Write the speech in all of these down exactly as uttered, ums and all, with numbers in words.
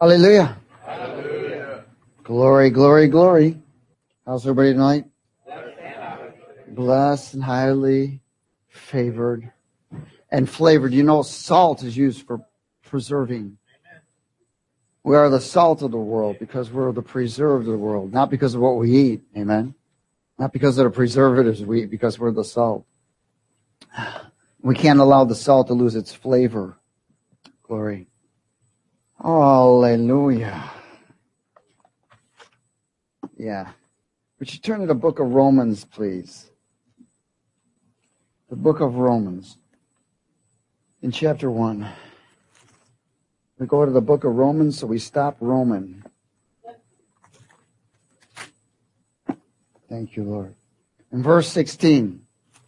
Hallelujah. Hallelujah. Glory, glory, glory. How's everybody tonight? Blessed and highly favored and flavored. You know, salt is used for preserving. We are the salt of the world because we're the preserved of the world, not because of what we eat. Amen. Not because of the preservatives we eat, because we're the salt. We can't allow the salt to lose its flavor. Glory. Hallelujah. Yeah. Would you turn to the book of Romans, please? The book of Romans. In chapter one. We go to the book of Romans, so we stop Roman. Thank you, Lord. In verse sixteen.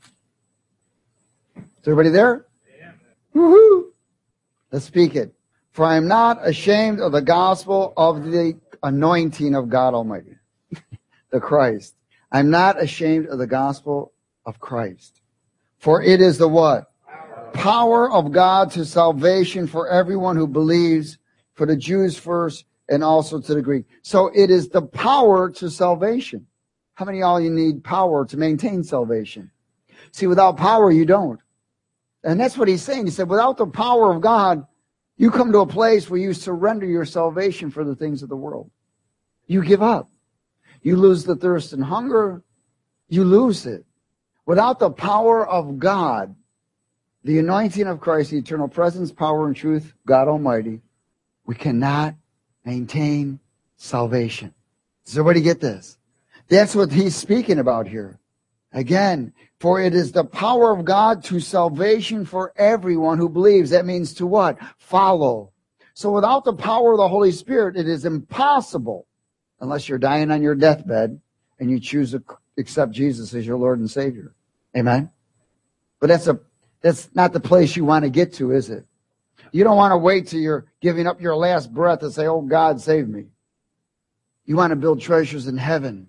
Is everybody there? Yeah. Woohoo! Let's speak it. For I am not ashamed of the gospel of the anointing of God Almighty, the Christ. I'm not ashamed of the gospel of Christ. For it is the what? Power. Power of God to salvation for everyone who believes, for the Jews first and also to the Greek. So it is the power to salvation. How many of y'all you need power to maintain salvation? See, without power, you don't. And that's what he's saying. He said, without the power of God, you come to a place where you surrender your salvation for the things of the world. You give up. You lose the thirst and hunger. You lose it. Without the power of God, the anointing of Christ, the eternal presence, power, and truth, God Almighty, we cannot maintain salvation. Does everybody get this? That's what he's speaking about here. Again, for it is the power of God to salvation for everyone who believes. That means to what? Follow. So without the power of the Holy Spirit, it is impossible, unless you're dying on your deathbed and you choose to accept Jesus as your Lord and Savior. Amen? But that's a that's not the place you want to get to, is it? You don't want to wait till you're giving up your last breath and say, oh, God, save me. You want to build treasures in heaven.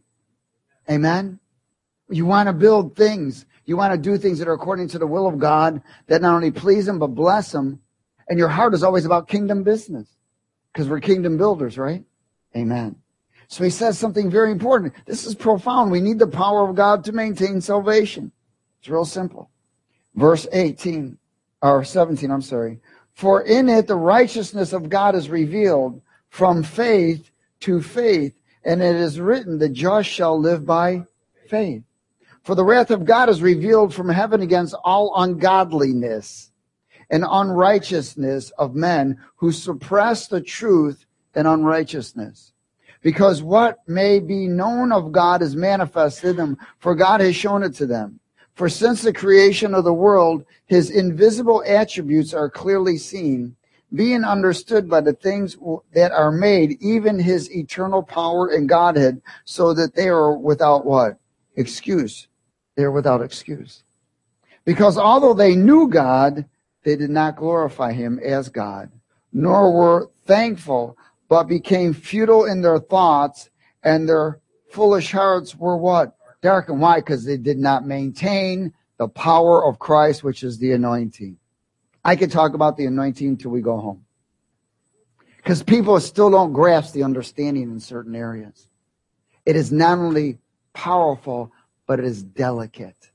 Amen? You want to build things. You want to do things that are according to the will of God that not only please Him, but bless Him. And your heart is always about kingdom business because we're kingdom builders, right? Amen. So he says something very important. This is profound. We need the power of God to maintain salvation. It's real simple. Verse eighteen, or seventeen, I'm sorry. For in it the righteousness of God is revealed from faith to faith. And it is written, the just shall live by faith. For the wrath of God is revealed from heaven against all ungodliness and unrighteousness of men who suppress the truth and unrighteousness. Because what may be known of God is manifested in them, for God has shown it to them. For since the creation of the world, His invisible attributes are clearly seen, being understood by the things that are made, even His eternal power and Godhead, so that they are without what? Excuse. They are without excuse. Because although they knew God, they did not glorify Him as God, nor were thankful, but became futile in their thoughts, and their foolish hearts were what? Darkened. Why? Because they did not maintain the power of Christ, which is the anointing. I could talk about the anointing until we go home. Because people still don't grasp the understanding in certain areas. It is not only powerful, but it is delicate.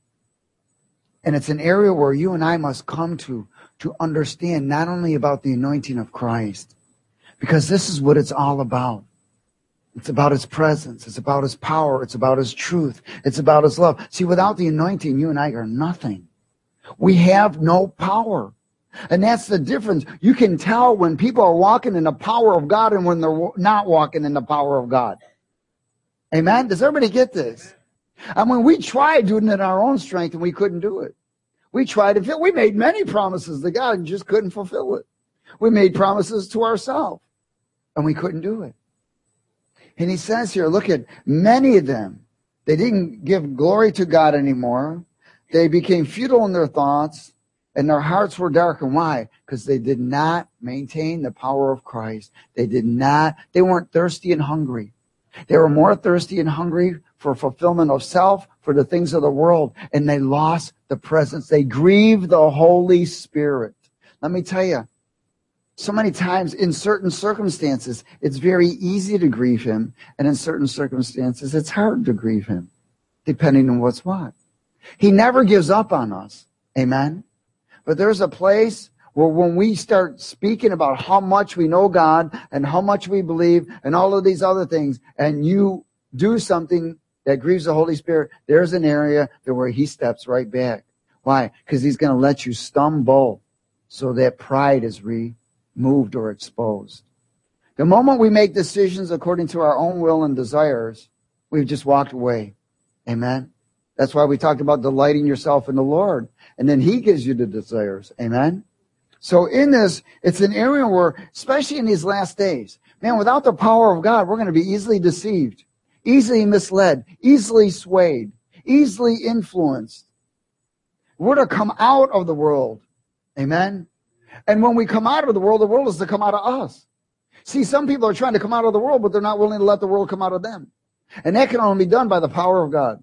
And it's an area where you and I must come to, to understand not only about the anointing of Christ, because this is what it's all about. It's about His presence. It's about His power. It's about His truth. It's about His love. See, without the anointing, you and I are nothing. We have no power. And that's the difference. You can tell when people are walking in the power of God and when they're not walking in the power of God. Amen? Does everybody get this? I mean, we tried doing it in our own strength and we couldn't do it. We tried to fill. We made many promises to God and just couldn't fulfill it. We made promises to ourselves and we couldn't do it. And he says here, look at many of them. They didn't give glory to God anymore. They became futile in their thoughts and their hearts were darkened. Why? Because they did not maintain the power of Christ. They did not, they weren't thirsty and hungry. They were more thirsty and hungry for fulfillment of self, for the things of the world, and they lost the presence. They grieved the Holy Spirit. Let me tell you, So many times in certain circumstances, it's very easy to grieve him. And in certain circumstances, it's hard to grieve him, depending on what's what. He never gives up on us. Amen. But there's a place where when we start speaking about how much we know God and how much we believe and all of these other things, and you do something that grieves the Holy Spirit, there's an area where he steps right back. Why? Because he's going to let you stumble so that pride is removed or exposed. The moment we make decisions according to our own will and desires, we've just walked away. Amen. That's why we talked about delighting yourself in the Lord. And then he gives you the desires. Amen. So in this, it's an area where, especially in these last days, man, without the power of God, we're going to be easily deceived, easily misled, easily swayed, easily influenced. We're to come out of the world. Amen. And when we come out of the world, the world is to come out of us. See, some people are trying to come out of the world, but they're not willing to let the world come out of them. And that can only be done by the power of God.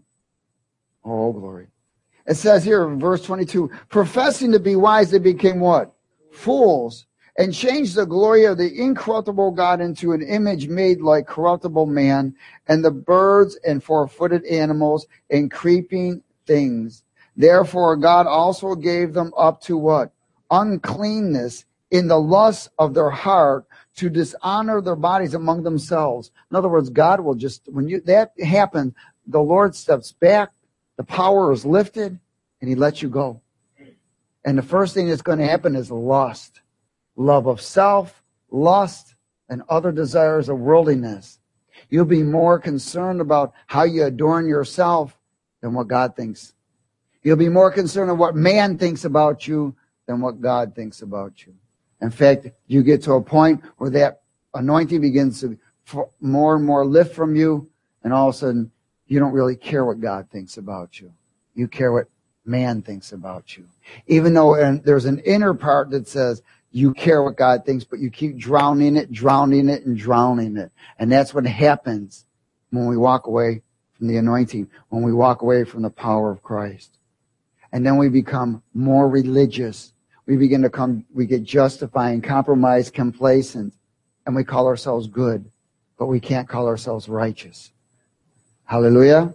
Oh, glory. It says here in verse twenty-two, professing to be wise, they became what? Fools, and changed the glory of the incorruptible God into an image made like corruptible man, and the birds and four-footed animals and creeping things. Therefore God also gave them up to what? Uncleanness in the lust of their heart, to dishonor their bodies among themselves. In other words, God will just, when you that happens, the Lord steps back, the power is lifted, and he lets you go. And the first thing that's going to happen is lust. Love of self, lust, and other desires of worldliness. You'll be more concerned about how you adorn yourself than what God thinks. You'll be more concerned with what man thinks about you than what God thinks about you. In fact, you get to a point where that anointing begins to more and more lift from you, and all of a sudden, you don't really care what God thinks about you. You care what man thinks about you. Even though and there's an inner part that says you care what God thinks, but you keep drowning it, drowning it, and drowning it. And that's what happens when we walk away from the anointing, when we walk away from the power of Christ. And then we become more religious. We begin to come, we get justifying, compromised, complacent, and we call ourselves good, but we can't call ourselves righteous. Hallelujah.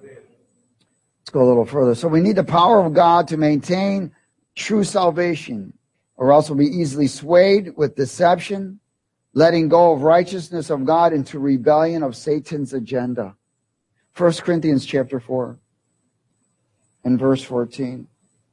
Let's go a little further. So we need the power of God to maintain true salvation, or else we'll be easily swayed with deception, letting go of righteousness of God into rebellion of Satan's agenda. First Corinthians chapter four and verse fourteen.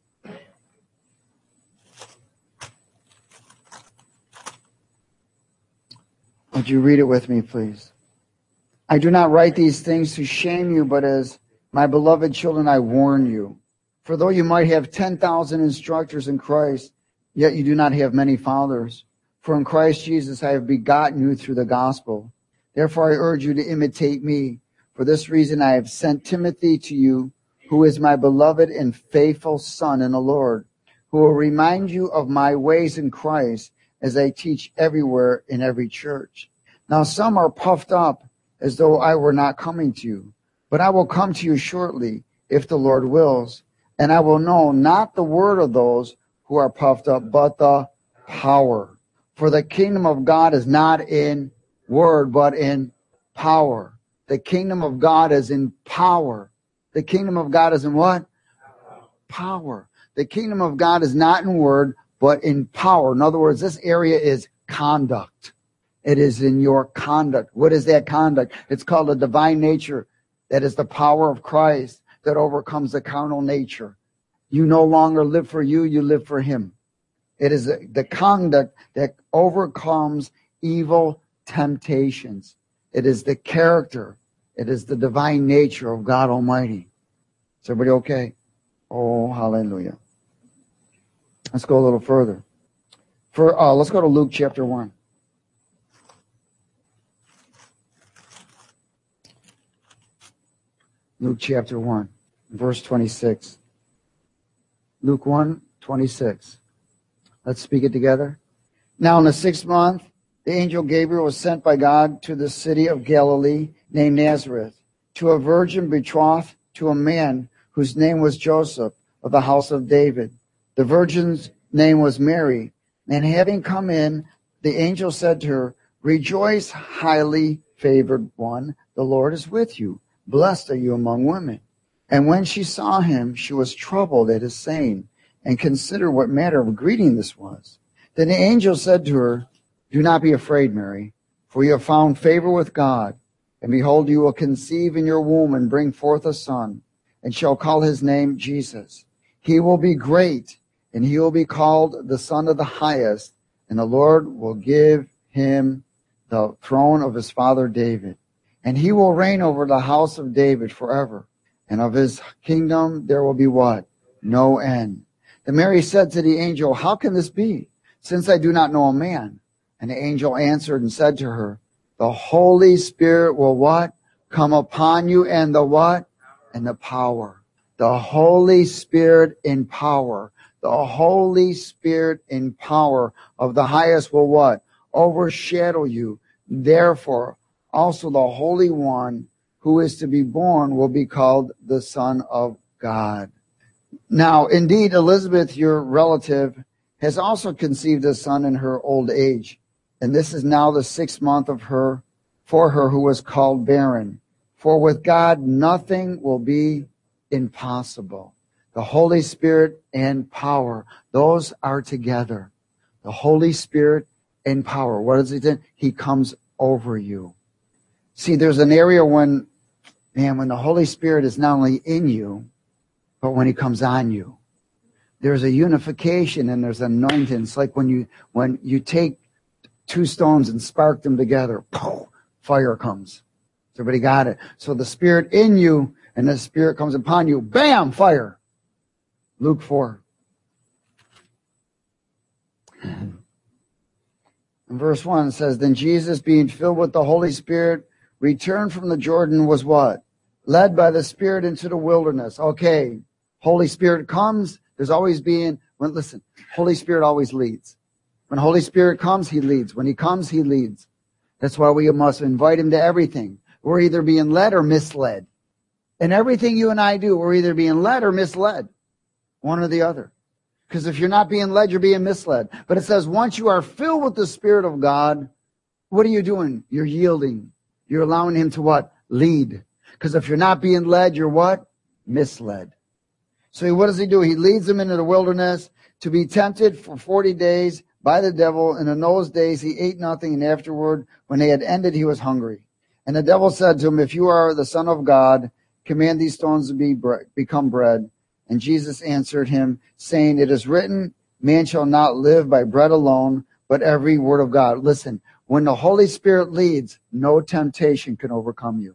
Would you read it with me, please? I do not write these things to shame you, but as my beloved children, I warn you. For though you might have ten thousand instructors in Christ, yet you do not have many fathers. For in Christ Jesus I have begotten you through the gospel. Therefore I urge you to imitate me. For this reason I have sent Timothy to you, who is my beloved and faithful son in the Lord, who will remind you of my ways in Christ, as I teach everywhere in every church. Now some are puffed up as though I were not coming to you, but I will come to you shortly, if the Lord wills, and I will know not the word of those who are puffed up, but the power. For the kingdom of God is not in word, but in power. The kingdom of God is in power. The kingdom of God is in what? Power. The kingdom of God is not in word, but in power. In other words, this area is conduct. It is in your conduct. What is that conduct? It's called a divine nature. That is the power of Christ that overcomes the carnal nature. You no longer live for you, you live for him. It is the conduct that overcomes evil temptations. It is the character. It is the divine nature of God Almighty. Is everybody okay? Oh, hallelujah. Let's go a little further. For uh, let's go to Luke chapter one. Luke chapter one, verse twenty-six. Luke one, twenty-six. Let's speak it together. Now in the sixth month, the angel Gabriel was sent by God to the city of Galilee named Nazareth, to a virgin betrothed to a man whose name was Joseph, of the house of David. The virgin's name was Mary, and having come in the angel said to her, "Rejoice, highly favored one, the Lord is with you. Blessed are you among women." And when she saw him, she was troubled at his saying, and considered what manner of greeting this was. Then the angel said to her, "Do not be afraid, Mary, for you have found favor with God. And behold, you will conceive in your womb and bring forth a son, and shall call his name Jesus. He will be great, and he will be called the Son of the Highest, and the Lord will give him the throne of his father David. And he will reign over the house of David forever, and of his kingdom there will be" what? "No end." Then Mary said to the angel, "How can this be, since I do not know a man?" And the angel answered and said to her, "The Holy Spirit will" what? "Come upon you, and the" what? "And the power." The Holy Spirit in power. The Holy Spirit in power of the highest will what? "Overshadow you. Therefore, also the Holy One who is to be born will be called the Son of God." Now, indeed, Elizabeth, your relative, has also conceived a son in her old age. And this is now the sixth month of her, for her who was called barren. For with God, nothing will be impossible. The Holy Spirit and power, those are together. The Holy Spirit and power. What does he do? He comes over you. See, there's an area when, man, when the Holy Spirit is not only in you, but when he comes on you. There's a unification and there's anointing. It's like when you when you take two stones and spark them together, poof, fire comes. Everybody got it? So the Spirit in you and the Spirit comes upon you, bam, fire. Luke four. In verse one it says, "Then Jesus, being filled with the Holy Spirit, returned from the Jordan, was" what? "Led by the Spirit into the wilderness." Okay, Holy Spirit comes. There's always being, when, listen, Holy Spirit always leads. When Holy Spirit comes, he leads. When he comes, he leads. That's why we must invite him to everything. We're either being led or misled. And everything you and I do, we're either being led or misled. One or the other. Because if you're not being led, you're being misled. But it says once you are filled with the Spirit of God, what are you doing? You're yielding. You're allowing him to what? Lead. Because if you're not being led, you're what? Misled. So what does he do? He leads them into the wilderness to be tempted for forty days by the devil. And in those days he ate nothing, and afterward, when they had ended, he was hungry. And the devil said to him, "If you are the Son of God, command these stones to be bre- become bread." And Jesus answered him, saying, "It is written, man shall not live by bread alone, but every word of God." Listen, when the Holy Spirit leads, no temptation can overcome you.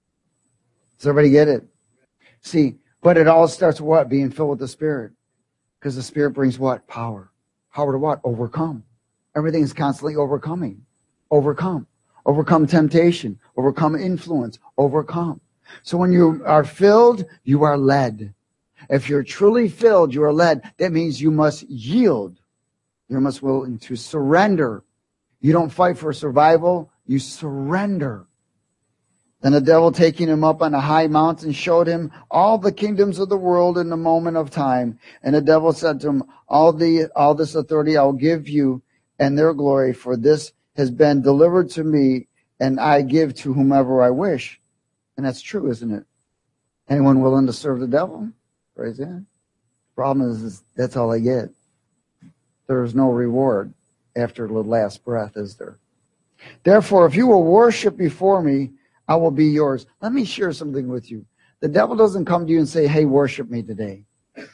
Does everybody get it? See, but it all starts with what? Being filled with the Spirit. Because the Spirit brings what? Power. Power to what? Overcome. Everything is constantly overcoming. Overcome. Overcome temptation. Overcome influence. Overcome. So when you are filled, you are led. If you're truly filled, you are led. That means you must yield. You must willing to surrender. You don't fight for survival. You surrender. Then the devil, taking him up on a high mountain, showed him all the kingdoms of the world in a moment of time. And the devil said to him, all the all this authority I will give you and their glory, for this has been delivered to me, and I give to whomever I wish. And that's true, isn't it? Anyone willing to serve the devil? Praise God. Problem is, is that's all I get. There's no reward after the last breath, is there? Therefore, if you will worship before me, I will be yours. Let me share something with you. The devil doesn't come to you and say, hey, worship me today.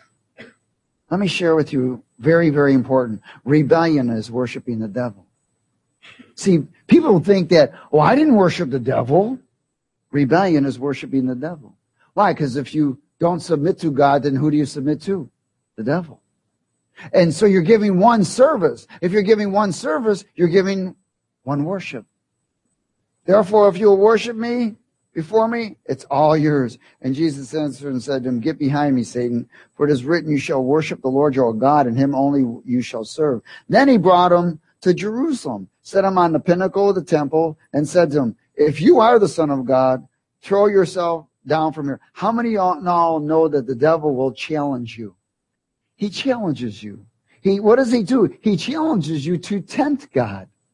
Let me share with you, very, very important. Rebellion is worshiping the devil. See, people think that, oh, I didn't worship the devil. Rebellion is worshiping the devil. Why? Because if you don't submit to God, then who do you submit to? The devil. And so you're giving one service. If you're giving one service, you're giving one worship. Therefore, if you will worship me before me, it's all yours. And Jesus answered and said to him, get behind me, Satan, for it is written, you shall worship the Lord your God, and him only you shall serve. Then he brought him to Jerusalem, set him on the pinnacle of the temple, and said to him, if you are the Son of God, throw yourself down from here. How many of y'all know that the devil will challenge you? He challenges you. He, what does he do? He challenges you to tempt God.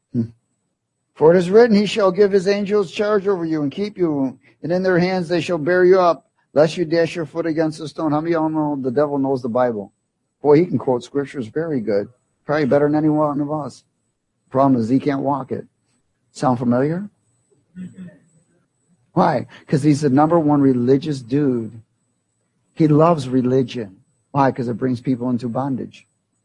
For it is written, he shall give his angels charge over you and keep you, and in their hands they shall bear you up, lest you dash your foot against a stone. How many of y'all know the devil knows the Bible? Boy, he can quote scriptures very good. Probably better than any one of us. Problem is he can't walk it. Sound familiar? Why? Because he's the number one religious dude. He loves religion. Why? Because it brings people into bondage.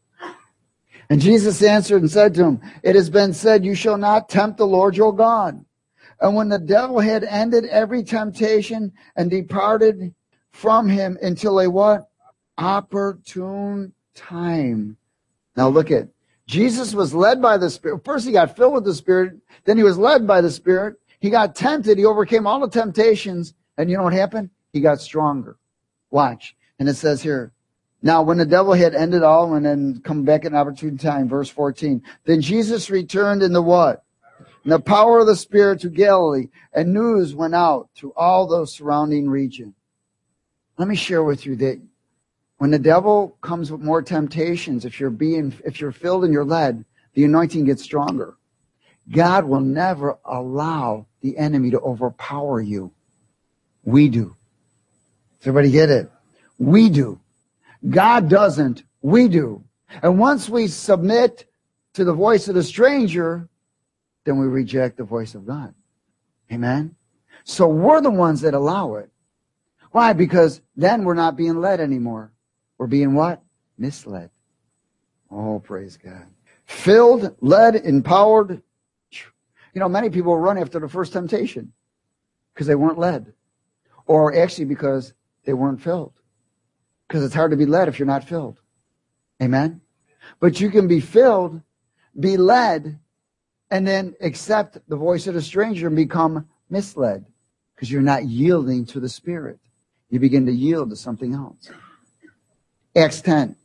And Jesus answered and said to him, it has been said, you shall not tempt the Lord your God. And when the devil had ended every temptation and departed from him until a what? Opportune time. Now look at, Jesus was led by the Spirit. First he got filled with the Spirit. Then he was led by the Spirit. He got tempted. He overcame all the temptations. And you know what happened? He got stronger. Watch. And it says here, now when the devil had ended all and then come back in opportune time, verse fourteen, then Jesus returned in the what? In the power of the Spirit to Galilee, and news went out to all the surrounding region. Let me share with you that when the devil comes with more temptations, if you're being, if you're filled and you're led, the anointing gets stronger. God will never allow the enemy to overpower you. We do. Does everybody get it? We do. God doesn't. We do. And once we submit to the voice of the stranger, then we reject the voice of God. Amen? So we're the ones that allow it. Why? Because then we're not being led anymore. We're being what? Misled. Oh, praise God. Filled, led, empowered. You know, many people run after the first temptation because they weren't led. Or actually because they weren't filled. Because it's hard to be led if you're not filled. Amen? But you can be filled, be led, and then accept the voice of the stranger and become misled. Because you're not yielding to the Spirit. You begin to yield to something else. Acts ten.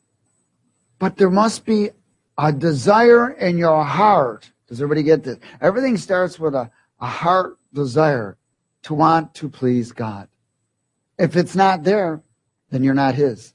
But there must be a desire in your heart. Does everybody get this? Everything starts with a, a heart desire to want to please God. If it's not there, then you're not his.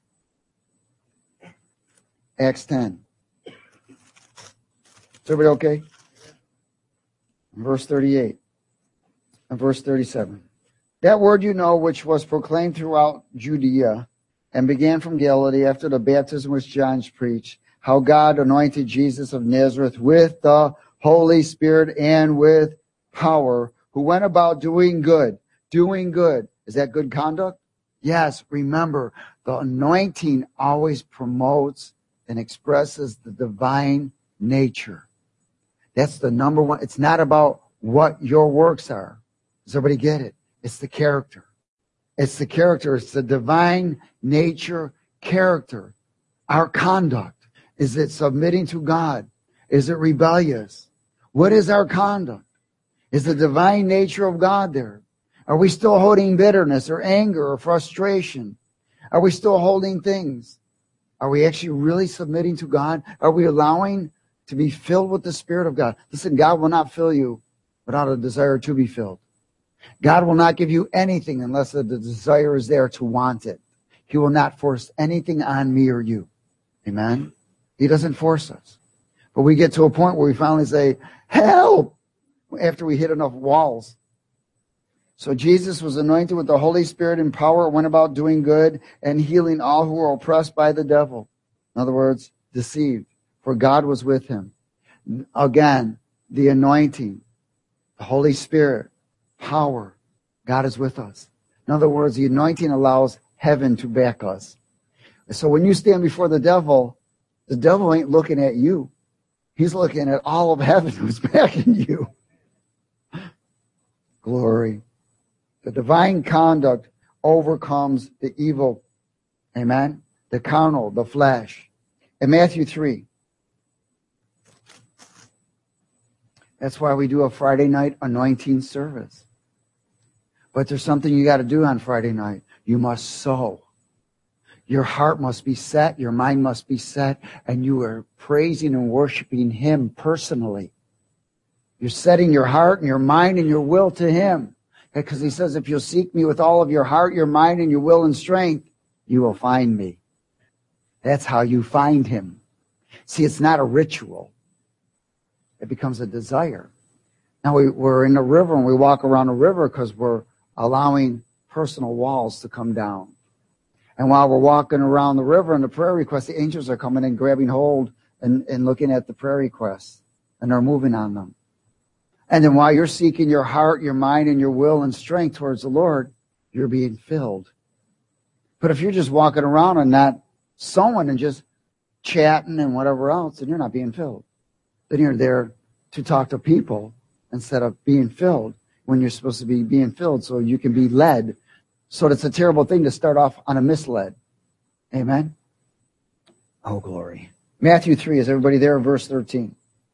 Acts ten. Is everybody okay? Verse thirty-eight and verse thirty-seven. That word you know, which was proclaimed throughout Judea and began from Galilee after the baptism which John preached, how God anointed Jesus of Nazareth with the Holy Spirit and with power, who went about doing good. Doing good. Is that good conduct? Yes, remember, the anointing always promotes and expresses the divine nature. That's the number one. It's not about what your works are. Does everybody get it? It's the character. It's the character. It's the divine nature character. Our conduct. Is it submitting to God? Is it rebellious? What is our conduct? Is the divine nature of God there? Are we still holding bitterness or anger or frustration? Are we still holding things? Are we actually really submitting to God? Are we allowing to be filled with the Spirit of God? Listen, God will not fill you without a desire to be filled. God will not give you anything unless the desire is there to want it. He will not force anything on me or you. Amen? He doesn't force us. But we get to a point where we finally say, help, after we hit enough walls. So Jesus was anointed with the Holy Spirit and power, went about doing good and healing all who were oppressed by the devil. In other words, deceived, for God was with him. Again, the anointing, the Holy Spirit, power, God is with us. In other words, the anointing allows heaven to back us. So when you stand before the devil, the devil ain't looking at you. He's looking at all of heaven who's backing you. Glory. The divine conduct overcomes the evil. Amen? The carnal, the flesh. In Matthew three. That's why we do a Friday night anointing service. But there's something you got to do on Friday night. You must sow. Your heart must be set. Your mind must be set. And you are praising and worshiping Him personally. You're setting your heart and your mind and your will to Him. Because He says, if you'll seek me with all of your heart, your mind, and your will and strength, you will find me. That's how you find Him. See, it's not a ritual. It becomes a desire. Now we, we're in the river and we walk around the river because we're allowing personal walls to come down. And while we're walking around the river in the prayer request, the angels are coming and grabbing hold and, and looking at the prayer requests, and they're moving on them. And then while you're seeking your heart, your mind, and your will and strength towards the Lord, you're being filled. But if you're just walking around and not sowing and just chatting and whatever else, then you're not being filled. Then you're there to talk to people instead of being filled when you're supposed to be being filled so you can be led. So it's a terrible thing to start off on a misled. Amen? Oh, glory. Matthew three, is everybody there? Verse thirteen.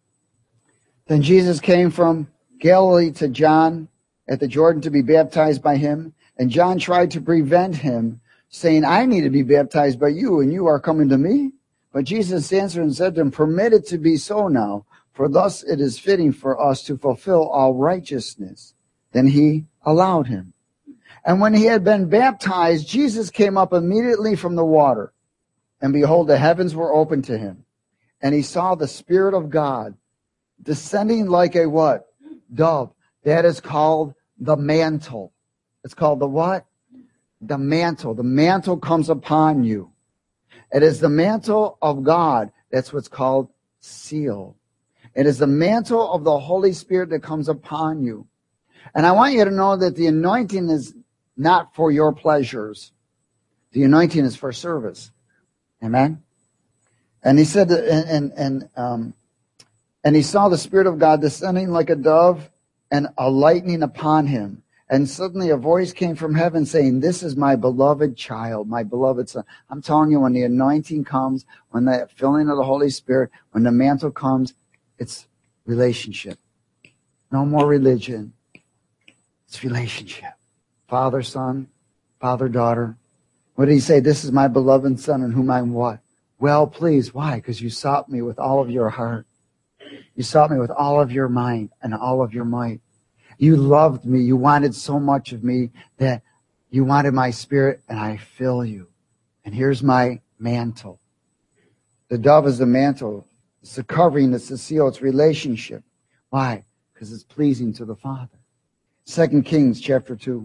Then Jesus came from Galilee to John at the Jordan to be baptized by him. And John tried to prevent him, saying, I need to be baptized by you, and you are coming to me? But Jesus answered and said to him, permit it to be so now, for thus it is fitting for us to fulfill all righteousness. Then he allowed him. And when he had been baptized, Jesus came up immediately from the water. And behold, the heavens were opened to him. And he saw the Spirit of God descending like a what? Dove. That is called the mantle. It's called the what? The mantle. The mantle comes upon you. It is the mantle of God. That's what's called seal. It is the mantle of the Holy Spirit that comes upon you. And I want you to know that the anointing is not for your pleasures. The anointing is for service. Amen? And he said, that, and, and, and, um, and he saw the Spirit of God descending like a dove and a lightning upon him. And suddenly a voice came from heaven saying, this is my beloved child, my beloved son. I'm telling you, when the anointing comes, when the filling of the Holy Spirit, when the mantle comes, it's relationship. No more religion. It's relationship. Father, son, father, daughter. What did he say? This is my beloved son in whom I'm what? Well pleased. Why? Because you sought me with all of your heart. You sought me with all of your mind and all of your might. You loved me. You wanted so much of me that you wanted my spirit, and I fill you. And here's my mantle. The dove is the mantle. It's the covering. It's the seal. It's relationship. Why? Because it's pleasing to the Father. Second Kings chapter two.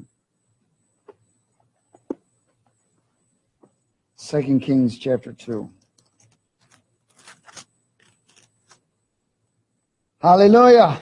Second Kings chapter two. Hallelujah.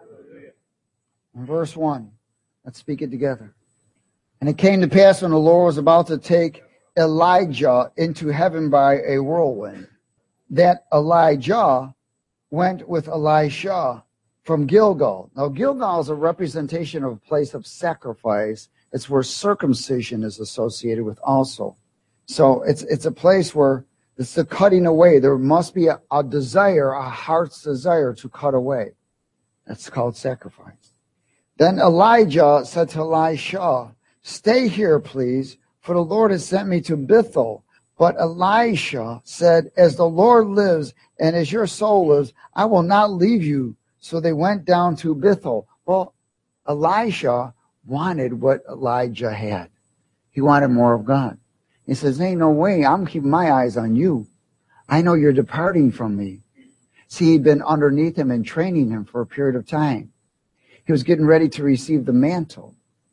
In verse one. Let's speak it together. And it came to pass when the Lord was about to take Elijah into heaven by a whirlwind, that Elijah went with Elisha from Gilgal. Now, Gilgal is a representation of a place of sacrifice. It's where circumcision is associated with also. So it's it's a place where it's the cutting away. There must be a, a desire, a heart's desire to cut away. That's called sacrifice. Then Elijah said to Elisha, stay here, please, for the Lord has sent me to Bethel. But Elisha said, as the Lord lives and as your soul lives, I will not leave you. So they went down to Bethel. Well, Elisha wanted what Elijah had. He wanted more of God. He says, ain't no way. I'm keeping my eyes on you. I know you're departing from me. See, he'd been underneath him and training him for a period of time. He was getting ready to receive the mantle.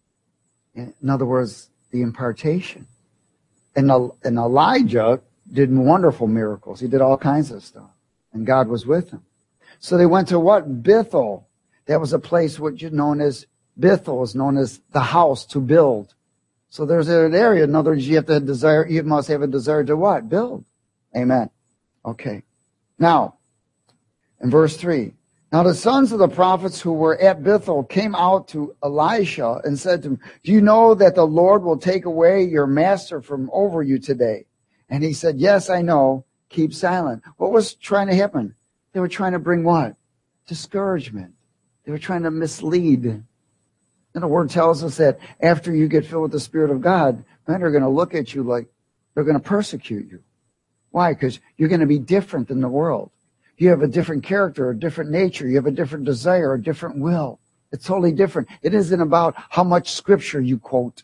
In other words, the impartation. And, and Elijah did wonderful miracles. He did all kinds of stuff. And God was with him. So they went to what? Bethel. That was a place which is known as, Bethel is known as the house to build. So there's an area. In other words, you have to desire, you must have a desire to what? Build. Amen. Okay. Now, in verse three. Now the sons of the prophets who were at Bethel came out to Elisha and said to him, do you know that the Lord will take away your master from over you today? And he said, yes, I know. Keep silent. What was trying to happen? They were trying to bring what? Discouragement. They were trying to mislead. And the word tells us that after you get filled with the Spirit of God, men are going to look at you like they're going to persecute you. Why? Because you're going to be different than the world. You have a different character, a different nature. You have a different desire, a different will. It's totally different. It isn't about how much scripture you quote.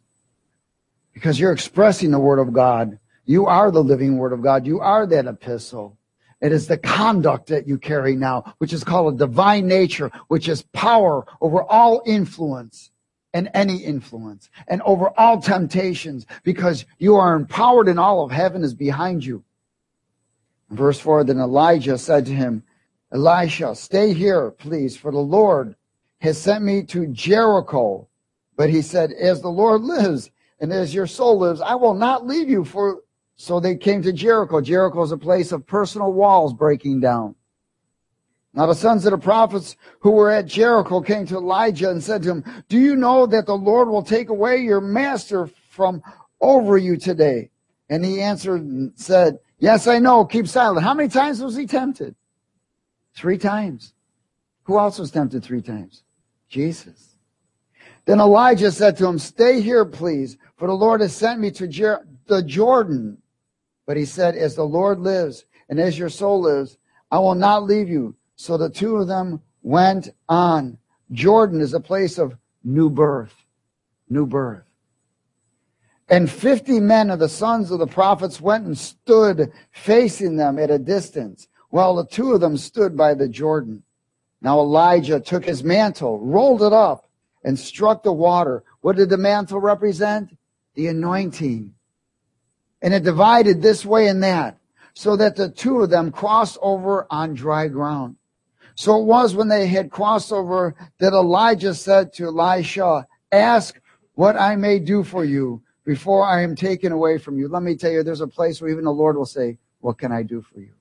Because you're expressing the Word of God. You are the living Word of God. You are that epistle. It is the conduct that you carry now, which is called a divine nature, which is power over all influence and any influence and over all temptations, because you are empowered and all of heaven is behind you. Verse four, then Elijah said to him, Elisha, stay here, please, for the Lord has sent me to Jericho. But he said, as the Lord lives and as your soul lives, I will not leave you. For So they came to Jericho. Jericho is a place of personal walls breaking down. Now the sons of the prophets who were at Jericho came to Elijah and said to him, do you know that the Lord will take away your master from over you today? And he answered and said, yes, I know. Keep silent. How many times was he tempted? Three times. Who else was tempted three times? Jesus. Then Elijah said to him, stay here, please, for the Lord has sent me to Jer- the Jordan. But he said, as the Lord lives and as your soul lives, I will not leave you. So the two of them went on. Jordan is a place of new birth. New birth. And fifty men of the sons of the prophets went and stood facing them at a distance, while the two of them stood by the Jordan. Now Elijah took his mantle, rolled it up, and struck the water. What did the mantle represent? The anointing. And it divided this way and that, so that the two of them crossed over on dry ground. So it was when they had crossed over that Elijah said to Elisha, ask what I may do for you before I am taken away from you. Let me tell you, there's a place where even the Lord will say, what can I do for you?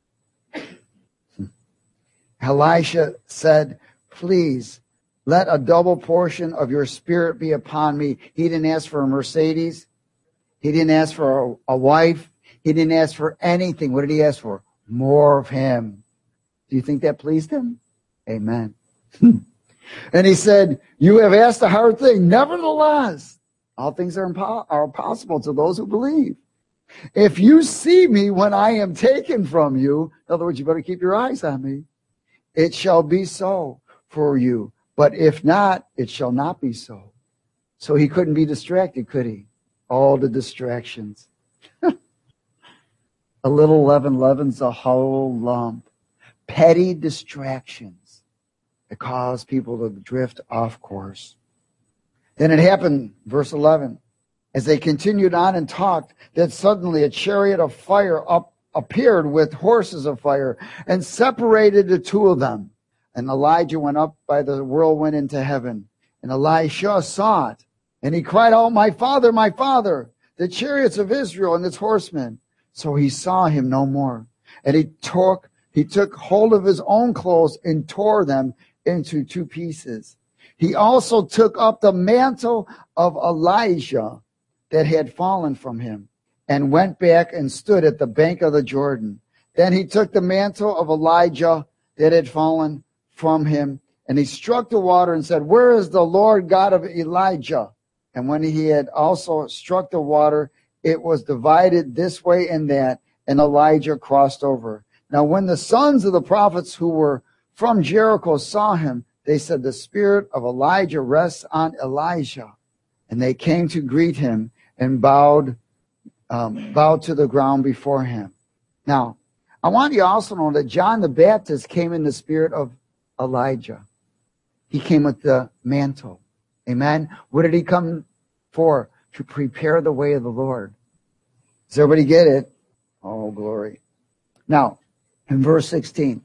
Elisha said, please let a double portion of your spirit be upon me. He didn't ask for a Mercedes. He didn't ask for a, a wife. He didn't ask for anything. What did he ask for? More of him. Do you think that pleased him? Amen. And he said, you have asked a hard thing. Nevertheless, all things are, impo- are possible to those who believe. If you see me when I am taken from you, in other words, you better keep your eyes on me. It shall be so for you. But if not, it shall not be so. So he couldn't be distracted, could he? All the distractions. A little leaven leavens a whole lump. Petty distractions that cause people to drift off course. Then it happened, verse eleven, as they continued on and talked, that suddenly a chariot of fire up appeared with horses of fire and separated the two of them. And Elijah went up by the whirlwind into heaven. And Elisha saw it. And he cried out, my father, my father, the chariots of Israel and its horsemen. So he saw him no more. And he took, he took hold of his own clothes and tore them into two pieces. He also took up the mantle of Elijah that had fallen from him and went back and stood at the bank of the Jordan. Then he took the mantle of Elijah that had fallen from him, and he struck the water and said, where is the Lord God of Elijah? And when he had also struck the water, it was divided this way and that, and Elijah crossed over. Now when the sons of the prophets who were from Jericho saw him, they said, the spirit of Elijah rests on Elijah. And they came to greet him and bowed, um, bowed to the ground before him. Now, I want you also to know that John the Baptist came in the spirit of Elijah. He came with the mantle. Amen. What did he come for? To prepare the way of the Lord. Does everybody get it? Oh, glory. Now, in verse sixteen.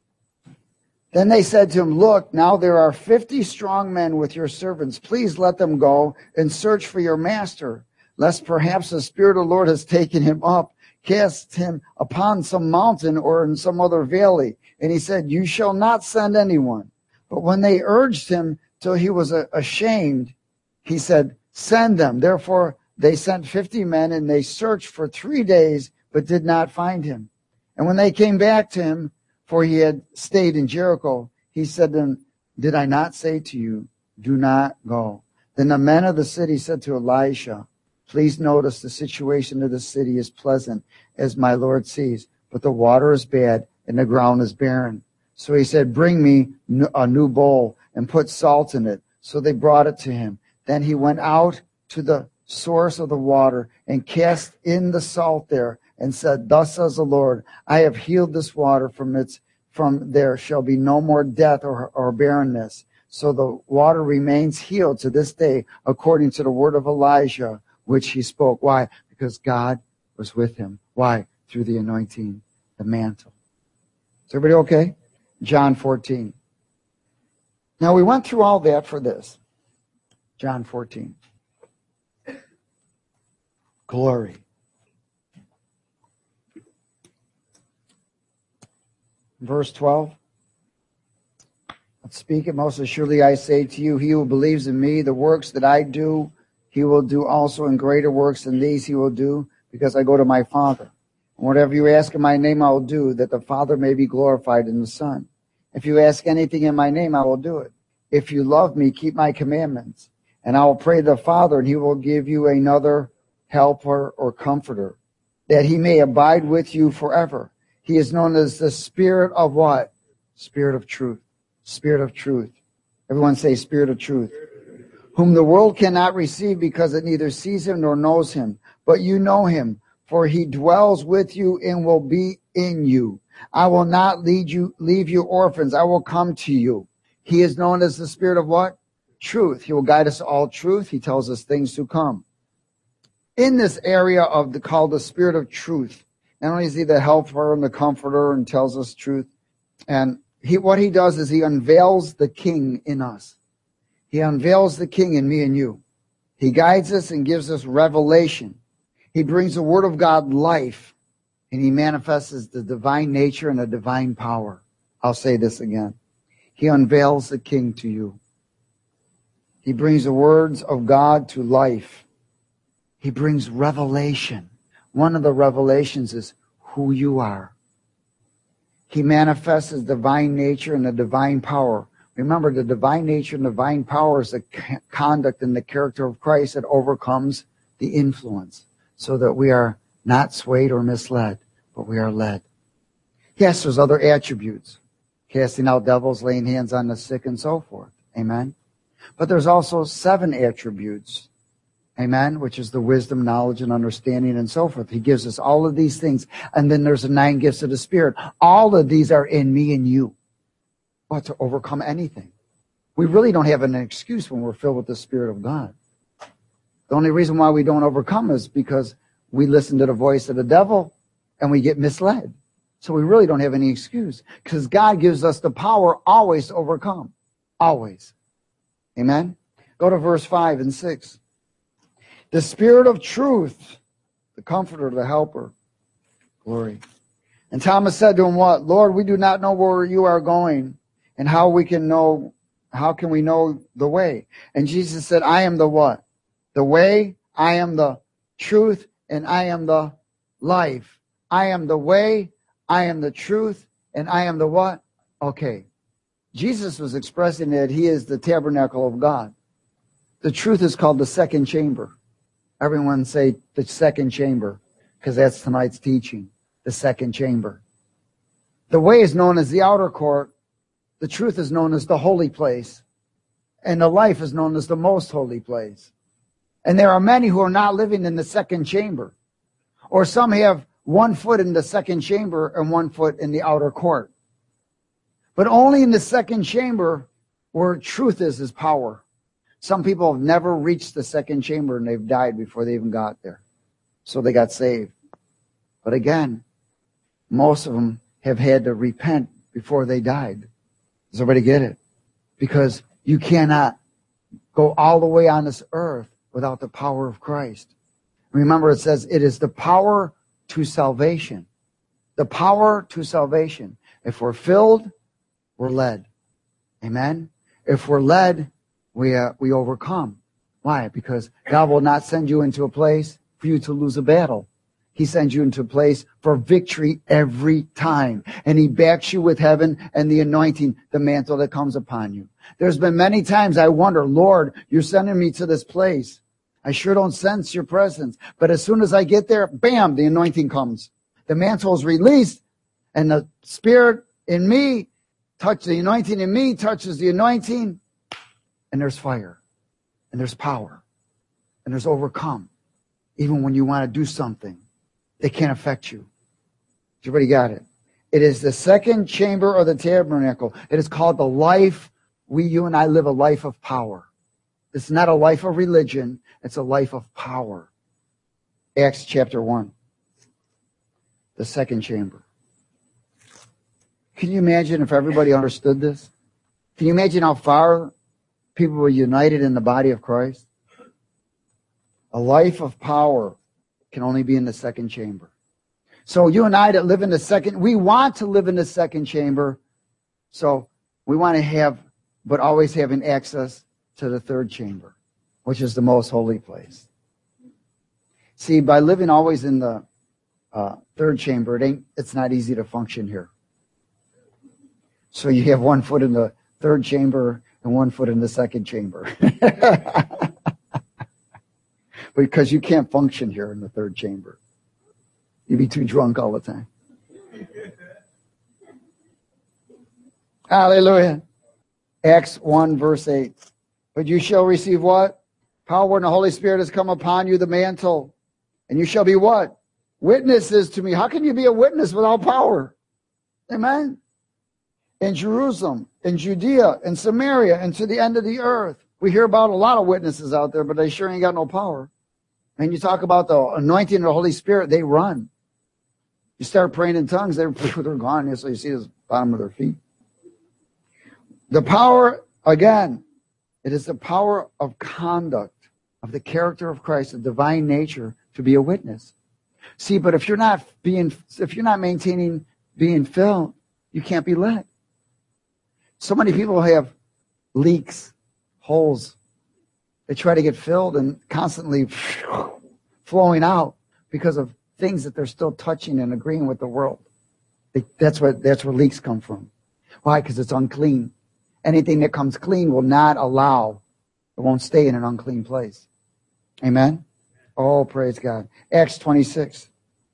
Then they said to him, look, now there are fifty strong men with your servants. Please let them go and search for your master, lest perhaps the Spirit of the Lord has taken him up, cast him upon some mountain or in some other valley. And he said, you shall not send anyone. But when they urged him till he was ashamed, he said, send them. Therefore they sent fifty men, and they searched for three days, but did not find him. And when they came back to him, for he had stayed in Jericho, he said to them, did I not say to you, do not go? Then the men of the city said to Elisha, please notice the situation of the city is pleasant, as my Lord sees, but the water is bad and the ground is barren. So he said, bring me a new bowl and put salt in it. So they brought it to him. Then he went out to the source of the water and cast in the salt there. and said, thus says the Lord, I have healed this water from its, from there shall be no more death or, or barrenness. So the water remains healed to this day, according to the word of Elijah, which he spoke. Why? Because God was with him. Why? Through the anointing, the mantle. Is everybody okay? John fourteen. Now we went through all that for this. John fourteen. Glory. Verse twelve. Let's speak it. Most assuredly I say to you, he who believes in me, the works that I do, he will do also, and greater works than these he will do, because I go to my Father. And whatever you ask in my name I will do, that the Father may be glorified in the Son. If you ask anything in my name, I will do it. If you love me, keep my commandments. And I will pray to the Father, and he will give you another helper or comforter, that he may abide with you forever. He is known as the Spirit of what? Spirit of truth. Spirit of truth. Everyone say Spirit of truth. Whom the world cannot receive because it neither sees him nor knows him. But you know him, for he dwells with you and will be in you. I will not lead you, leave you orphans. I will come to you. He is known as the Spirit of what? Truth. He will guide us to all truth. He tells us things to come. In this area of the called the Spirit of truth, not only is he the helper and the comforter and tells us truth, and he, what he does is he unveils the King in us. He unveils the King in me and you. He guides us and gives us revelation. He brings the Word of God life, and he manifests the divine nature and the divine power. I'll say this again. He unveils the King to you. He brings the words of God to life. He brings revelation. One of the revelations is who you are. He manifests his divine nature and the divine power. Remember, the divine nature and divine power is the conduct and the character of Christ that overcomes the influence, so that we are not swayed or misled, but we are led. Yes, there's other attributes. Casting out devils, laying hands on the sick, and so forth. Amen. But there's also seven attributes. Amen. Which is the wisdom, knowledge, and understanding, and so forth. He gives us all of these things. And then there's the nine gifts of the Spirit. All of these are in me and you. What, to overcome anything. We really don't have an excuse when we're filled with the Spirit of God. The only reason why we don't overcome is because we listen to the voice of the devil and we get misled. So we really don't have any excuse, because God gives us the power always to overcome. Always. Amen? Go to verse five and six. The Spirit of truth, the comforter, the helper. Glory. And Thomas said to him, what? Lord, we do not know where you are going, and how we can know, how can we know the way? And Jesus said, I am the what? The way, I am the truth, and I am the life. I am the way, I am the truth, and I am the what? Okay. Jesus was expressing that he is the tabernacle of God. The truth is called the second chamber. Everyone say the second chamber, because that's tonight's teaching. The second chamber. The way is known as the outer court. The truth is known as the holy place. And the life is known as the most holy place. And there are many who are not living in the second chamber. Or some have one foot in the second chamber and one foot in the outer court. But only in the second chamber where truth is, is power. Some people have never reached the second chamber and they've died before they even got there. So they got saved. But again, most of them have had to repent before they died. Does everybody get it? Because you cannot go all the way on this earth without the power of Christ. Remember, it says it is the power to salvation. The power to salvation. If we're filled, we're led. Amen? If we're led, we uh, we overcome. Why? Because God will not send you into a place for you to lose a battle. He sends you into a place for victory every time. And he backs you with heaven and the anointing, the mantle that comes upon you. There's been many times I wonder, Lord, you're sending me to this place. I sure don't sense your presence. But as soon as I get there, bam, the anointing comes. The mantle is released, and the Spirit in me touches the anointing in me, touches the anointing, and there's fire, and there's power, and there's overcome. Even when you want to do something, They can't affect you. Everybody got it? It is the second chamber of the tabernacle. It is called the life. We, you and I live a life of power. It's not a life of religion. It's a life of power. Acts chapter one. The second chamber. Can you imagine if everybody understood this? Can you imagine how far people were united in the body of Christ? A life of power can only be in the second chamber. So you and I that live in the second, we want to live in the second chamber. So we want to have, but always having access to the third chamber, which is the most holy place. See, by living always in the uh, third chamber, it ain't, it's not easy to function here. So you have one foot in the third chamber and one foot in the second chamber. Because you can't function here in the third chamber. You'd be too drunk all the time. Hallelujah. Acts one verse eight. But you shall receive what? Power when the Holy Spirit has come upon you, the mantle. And you shall be what? Witnesses to me. How can you be a witness without power? Amen. In Jerusalem, in Judea, in Samaria, and to the end of the earth. We hear about a lot of witnesses out there, but they sure ain't got no power. And you talk about the anointing of the Holy Spirit, they run. You start praying in tongues, they're, they're gone. So you see the bottom of their feet. The power, again, it is the power of conduct, of the character of Christ, the divine nature, to be a witness. See, but if you're not being, if you're not maintaining being filled, you can't be led. So many people have leaks, holes. They try to get filled and constantly flowing out because of things that they're still touching and agreeing with the world. They, that's what that's where leaks come from. Why? Because it's unclean. Anything that comes clean will not allow, it won't stay in an unclean place. Amen? Oh, praise God. Acts twenty-six.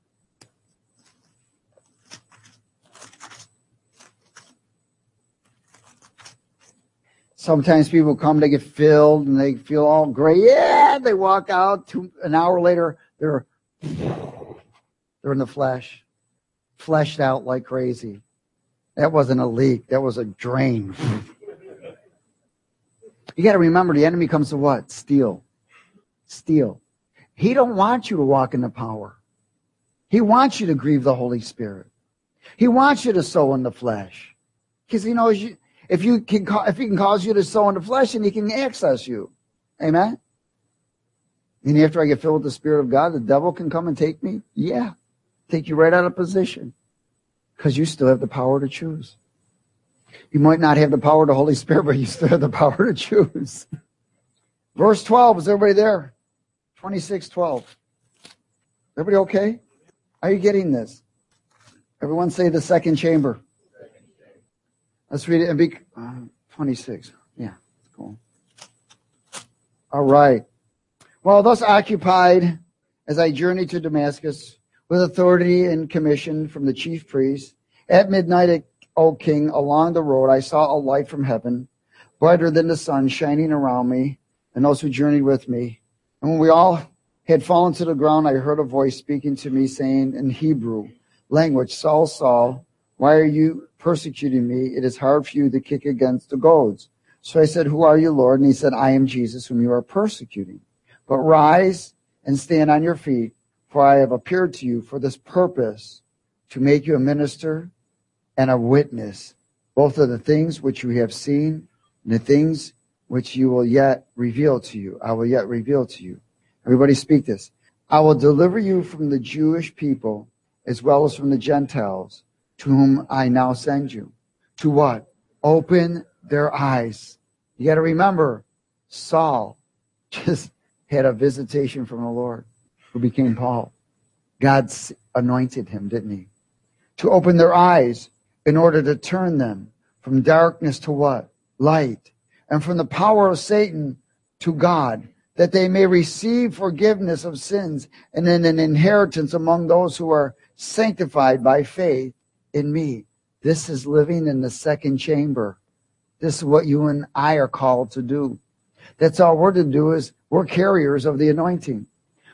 Sometimes people come, they get filled, and they feel all great. Yeah, they walk out. Two, an hour later, they're they're in the flesh, fleshed out like crazy. That wasn't a leak. That was a drain. You got to remember, the enemy comes to what? Steal. Steal. He don't want you to walk in the power. He wants you to grieve the Holy Spirit. He wants you to sow in the flesh. Because he knows you. If you can, if he can cause you to sow in the flesh, and he can access you. Amen? And after I get filled with the Spirit of God, the devil can come and take me? Yeah. Take you right out of position. Because you still have the power to choose. You might not have the power of the Holy Spirit, but you still have the power to choose. Verse twelve, is everybody there? twenty-six twelve. Everybody okay? Are you getting this? Everyone say the second chamber. Let's read it and be uh, twenty-six. Yeah, cool. All right. Well, thus occupied as I journeyed to Damascus with authority and commission from the chief priests, at midnight, O king, along the road, I saw a light from heaven, brighter than the sun, shining around me and those who journeyed with me. And when we all had fallen to the ground, I heard a voice speaking to me, saying in Hebrew language, Saul, Saul, why are you persecuting me? It is hard for you to kick against the goads. So I said, who are you, Lord? And he said, I am Jesus, whom you are persecuting. But rise and stand on your feet, for I have appeared to you for this purpose, to make you a minister and a witness, both of the things which you have seen and the things which you will yet reveal to you. I will yet reveal to you. Everybody speak this. I will deliver you from the Jewish people as well as from the Gentiles, to whom I now send you. To what? Open their eyes. You got to remember, Saul just had a visitation from the Lord, who became Paul. God anointed him, didn't he? To open their eyes in order to turn them from darkness to what? Light. And from the power of Satan to God, that they may receive forgiveness of sins and then an inheritance among those who are sanctified by faith in me. This is living in the second chamber. This is what you and I are called to do. That's all we're to do, is we're carriers of the anointing.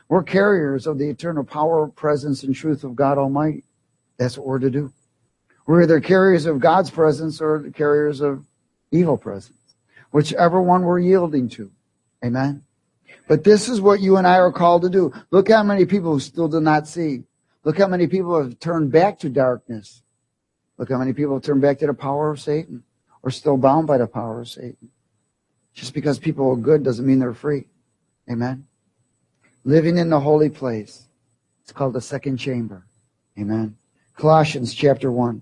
We're carriers of the eternal power, presence, and truth of God Almighty. That's what we're to do. We're either carriers of God's presence or the carriers of evil presence. Whichever one we're yielding to. Amen. But this is what you and I are called to do. Look how many people who still do not see. Look how many people have turned back to darkness. Look how many people have turned back to the power of Satan or still bound by the power of Satan. Just because people are good doesn't mean they're free. Amen. Living in the holy place. It's called the second chamber. Amen. Colossians chapter one.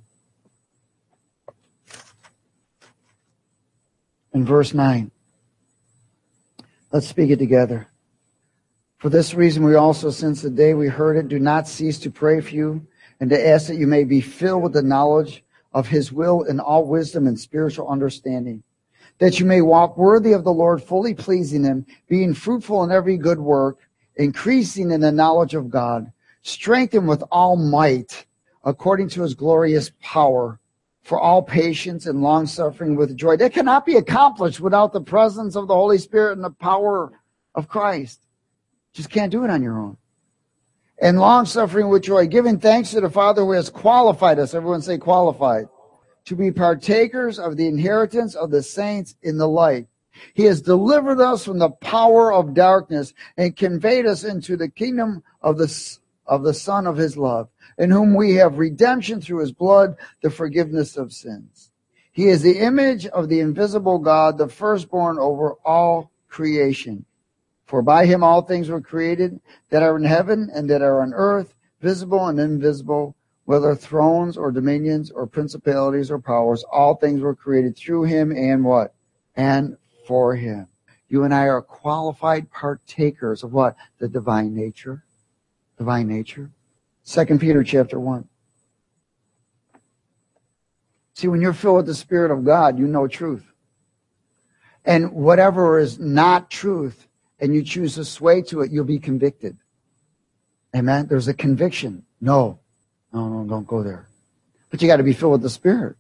In verse nine. Let's speak it together. For this reason we also, since the day we heard it, do not cease to pray for you and to ask that you may be filled with the knowledge of his will in all wisdom and spiritual understanding, that you may walk worthy of the Lord, fully pleasing him, being fruitful in every good work, increasing in the knowledge of God, strengthened with all might, according to his glorious power, for all patience and long-suffering with joy. That cannot be accomplished without the presence of the Holy Spirit and the power of Christ. Just can't do it on your own. And long-suffering with joy, giving thanks to the Father who has qualified us, everyone say qualified, to be partakers of the inheritance of the saints in the light. He has delivered us from the power of darkness and conveyed us into the kingdom of the, of the Son of his love, in whom we have redemption through his blood, the forgiveness of sins. He is the image of the invisible God, the firstborn over all creation. For by him all things were created that are in heaven and that are on earth, visible and invisible, whether thrones or dominions or principalities or powers. All things were created through him and what? And for him. You and I are qualified partakers of what? The divine nature. Divine nature. Second Peter chapter one. See, when you're filled with the Spirit of God, you know truth. And whatever is not truth, and you choose to sway to it, you'll be convicted. Amen? There's a conviction. No. No, no, don't go there. But you got to be filled with the Spirit.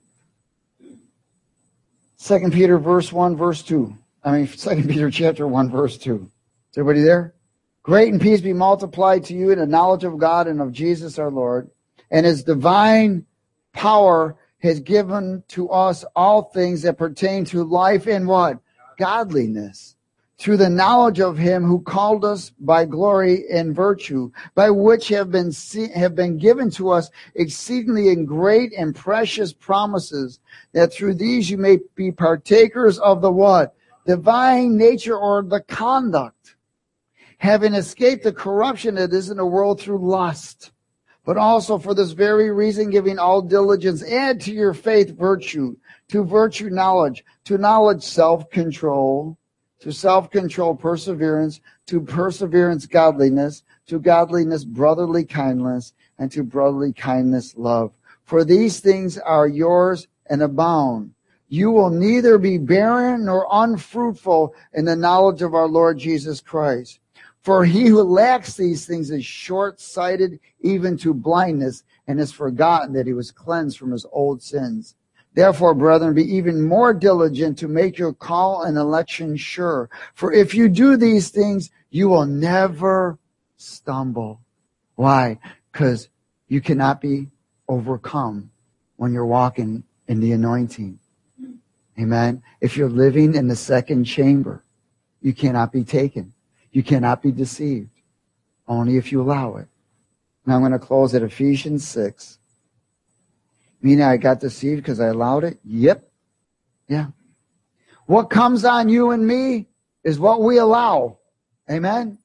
Second Peter verse one, verse two. I mean, Second Peter chapter one, verse two. Is everybody there? Great and peace be multiplied to you in the knowledge of God and of Jesus our Lord. And his divine power has given to us all things that pertain to life and what? Godliness. Through the knowledge of him who called us by glory and virtue, by which have been see, have been given to us exceedingly and great and precious promises, that through these you may be partakers of the what? Divine nature, or the conduct, having escaped the corruption that is in the world through lust. But also for this very reason, giving all diligence, add to your faith virtue, to virtue knowledge, to knowledge self-control, to self-control perseverance, to perseverance godliness, to godliness brotherly kindness, and to brotherly kindness love. For these things are yours and abound. You will neither be barren nor unfruitful in the knowledge of our Lord Jesus Christ. For he who lacks these things is short-sighted even to blindness, and has forgotten that he was cleansed from his old sins. Therefore, brethren, be even more diligent to make your call and election sure. For if you do these things, you will never stumble. Why? Because you cannot be overcome when you're walking in the anointing. Amen. If you're living in the second chamber, you cannot be taken. You cannot be deceived. Only if you allow it. Now I'm going to close at Ephesians six. Meaning I got deceived because I allowed it? Yep. Yeah. What comes on you and me is what we allow. Amen?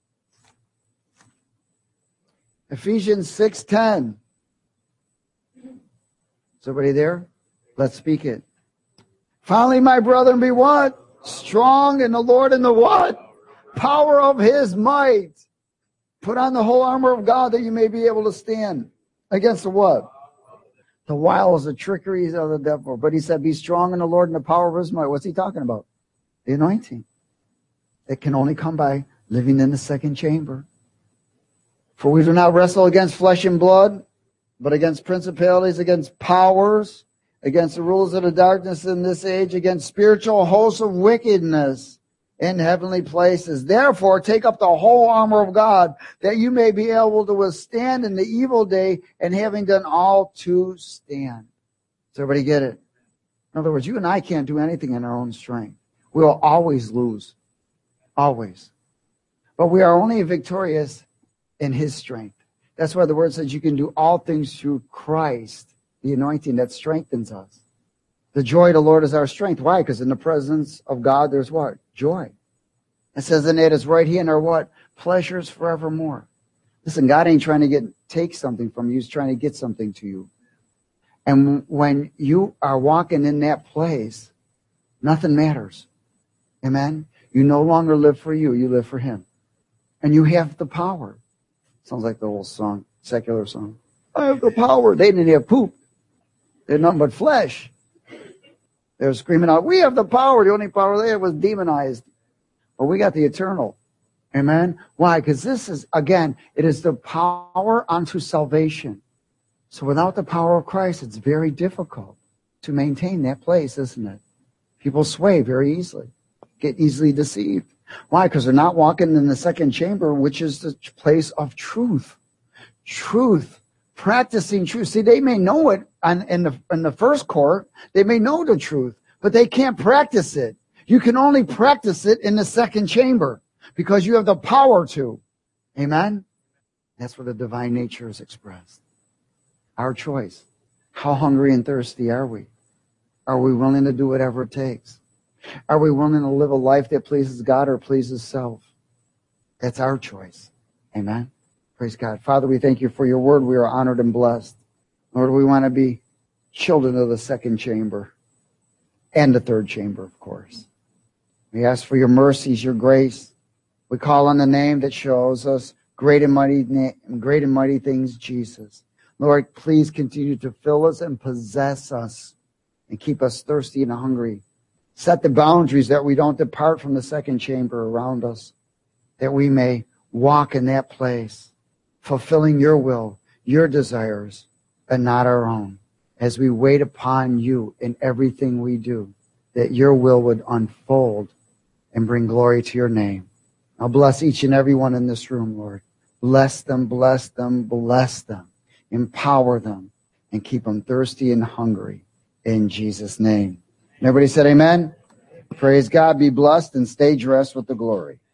Ephesians six ten. Is everybody there? Let's speak it. Finally, my brethren, be what? Strong in the Lord and the what? Power of his might. Put on the whole armor of God that you may be able to stand against the what? The wiles, the trickeries of the devil. But he said, be strong in the Lord and the power of his might. What's he talking about? The anointing. It can only come by living in the second chamber. For we do not wrestle against flesh and blood, but against principalities, against powers, against the rulers of the darkness in this age, against spiritual hosts of wickedness in heavenly places. Therefore, take up the whole armor of God, that you may be able to withstand in the evil day, and having done all to stand. Does everybody get it? In other words, you and I can't do anything in our own strength. We will always lose. Always. But we are only victorious in His strength. That's why the word says you can do all things through Christ, the anointing that strengthens us. The joy of the Lord is our strength. Why? Because in the presence of God, there's what? Joy. It says in it is right hand are what? Pleasures forevermore. Listen, God ain't trying to get take something from you. He's trying to get something to you. And when you are walking in that place, nothing matters. Amen? You no longer live for you. You live for Him. And you have the power. Sounds like the old song, secular song. I have the power. They didn't have poop. They had nothing but flesh. They were screaming out, we have the power. The only power they had was demonized. But we got the eternal. Amen? Why? Because this is, again, it is the power unto salvation. So without the power of Christ, it's very difficult to maintain that place, isn't it? People sway very easily, get easily deceived. Why? Because they're not walking in the second chamber, which is the place of truth. Truth. Practicing truth. See, they may know it on, in, the, in the first court. They may know the truth, but they can't practice it. You can only practice it in the second chamber because you have the power to. Amen? That's where the divine nature is expressed. Our choice. How hungry and thirsty are we? Are we willing to do whatever it takes? Are we willing to live a life that pleases God or pleases self? That's our choice. Amen? Praise God. Father, we thank you for your word. We are honored and blessed. Lord, we want to be children of the second chamber and the third chamber, of course. We ask for your mercies, your grace. We call on the name that shows us great and mighty, great and mighty things, Jesus. Lord, please continue to fill us and possess us and keep us thirsty and hungry. Set the boundaries that we don't depart from the second chamber around us, that we may walk in that place, fulfilling your will, your desires, and not our own, as we wait upon you in everything we do, that your will would unfold and bring glory to your name. I'll bless each and every one in this room, Lord. Bless them, bless them, bless them. Empower them and keep them thirsty and hungry in Jesus' name. And everybody said amen? Praise God. Be blessed and stay dressed with the glory.